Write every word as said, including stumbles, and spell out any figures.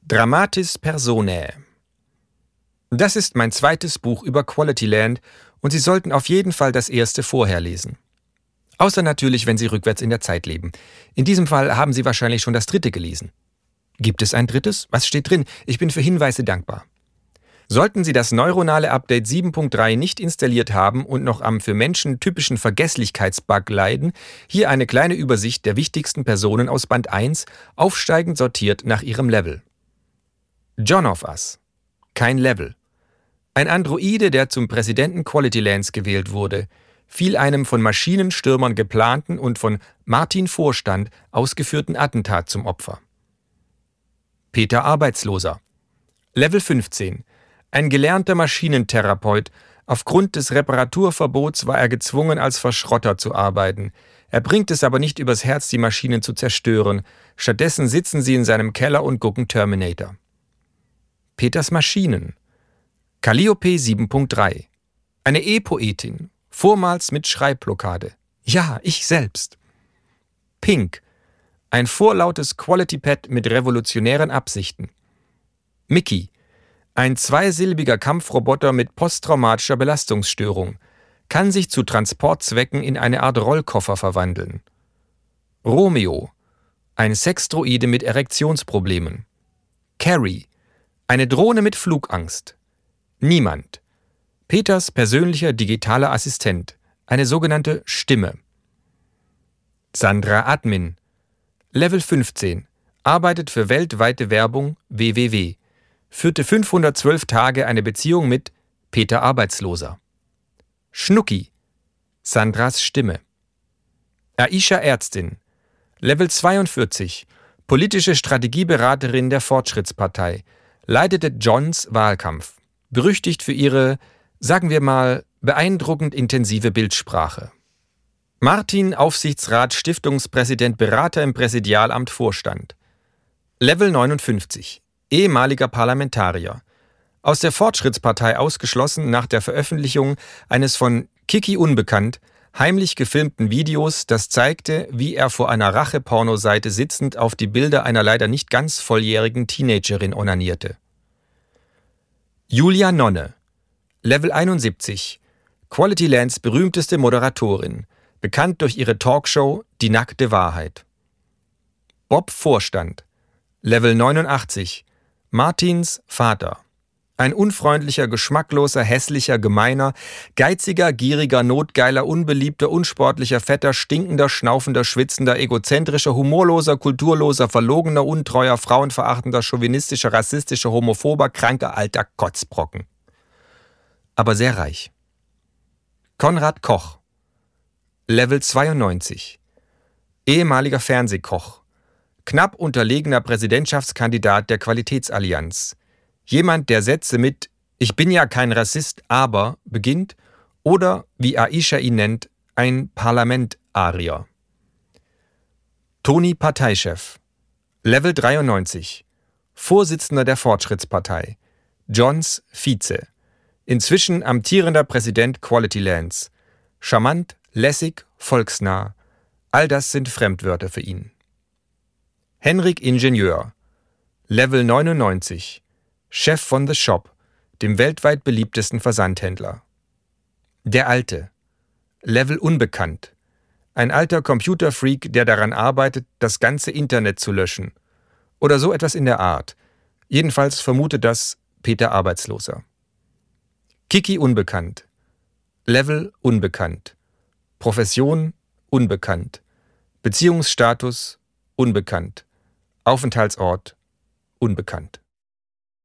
Dramatis Personae. Das ist mein zweites Buch über Quality Land und Sie sollten auf jeden Fall das erste vorher lesen. Außer natürlich, wenn Sie rückwärts in der Zeit leben. In diesem Fall haben Sie wahrscheinlich schon das dritte gelesen. Gibt es ein drittes? Was steht drin? Ich bin für Hinweise dankbar. Sollten Sie das neuronale Update sieben Punkt drei nicht installiert haben und noch am für Menschen typischen Vergesslichkeitsbug leiden, hier eine kleine Übersicht der wichtigsten Personen aus Band eins, aufsteigend sortiert nach ihrem Level. John of Us. Kein Level. Ein Androide, der zum Präsidenten Quality Lands gewählt wurde, fiel einem von Maschinenstürmern geplanten und von Martin Vorstand ausgeführten Attentat zum Opfer. Peter Arbeitsloser. Level fünfzehn. Ein gelernter Maschinentherapeut. Aufgrund des Reparaturverbots war er gezwungen, als Verschrotter zu arbeiten. Er bringt es aber nicht übers Herz, die Maschinen zu zerstören. Stattdessen sitzen sie in seinem Keller und gucken Terminator. Peters Maschinen. Calliope sieben Punkt drei. Eine E-Poetin. Vormals mit Schreibblockade. Ja, ich selbst. Pink. Ein vorlautes Quality-Pad mit revolutionären Absichten. Mickey. Ein zweisilbiger Kampfroboter mit posttraumatischer Belastungsstörung. Kann sich zu Transportzwecken in eine Art Rollkoffer verwandeln. Romeo. Ein Sexdroide mit Erektionsproblemen. Carrie. Eine Drohne mit Flugangst. Niemand. Peters persönlicher digitaler Assistent. Eine sogenannte Stimme. Sandra Admin. Level fünfzehn. Arbeitet für weltweite Werbung W W W. Führte fünfhundertzwölf Tage eine Beziehung mit Peter Arbeitsloser. Schnucki. Sandras Stimme. Aisha Ärztin. Level zweiundvierzig. Politische Strategieberaterin der Fortschrittspartei. Leitete Johns Wahlkampf. Berüchtigt für ihre, sagen wir mal, beeindruckend intensive Bildsprache. Martin, Aufsichtsrat, Stiftungspräsident, Berater im Präsidialamt, Vorstand. Level neunundfünfzig. Ehemaliger Parlamentarier. Aus der Fortschrittspartei ausgeschlossen nach der Veröffentlichung eines von Kiki Unbekannt heimlich gefilmten Videos, das zeigte, wie er vor einer Rache-Pornoseite sitzend auf die Bilder einer leider nicht ganz volljährigen Teenagerin onanierte. Julia Nonne. Level einundsiebzig. Quality Lands berühmteste Moderatorin. Bekannt durch ihre Talkshow Die nackte Wahrheit. Bob Vorstand. Level neunundachtzig. Martins Vater. Ein unfreundlicher, geschmackloser, hässlicher, gemeiner, geiziger, gieriger, notgeiler, unbeliebter, unsportlicher, fetter, stinkender, schnaufender, schwitzender, egozentrischer, humorloser, kulturloser, verlogener, untreuer, frauenverachtender, chauvinistischer, rassistischer, homophober, kranker, alter Kotzbrocken. Aber sehr reich. Konrad Koch. Level zweiundneunzig. Ehemaliger Fernsehkoch. Knapp unterlegener Präsidentschaftskandidat der Qualitätsallianz. Jemand, der Sätze mit »Ich bin ja kein Rassist, aber« beginnt oder, wie Aisha ihn nennt, ein Parlament-Arier. Toni Parteichef. Level dreiundneunzig. Vorsitzender der Fortschrittspartei. Johns Vize. Inzwischen amtierender Präsident Quality Lands. Charmant, lässig, volksnah. All das sind Fremdwörter für ihn. Henrik Ingenieur. Level neunundneunzig. Chef von The Shop, dem weltweit beliebtesten Versandhändler. Der Alte. Level unbekannt. Ein alter Computerfreak, der daran arbeitet, das ganze Internet zu löschen. Oder so etwas in der Art. Jedenfalls vermutet das Peter Arbeitsloser. Kiki Unbekannt. Level unbekannt. Profession unbekannt. Beziehungsstatus unbekannt. Aufenthaltsort unbekannt.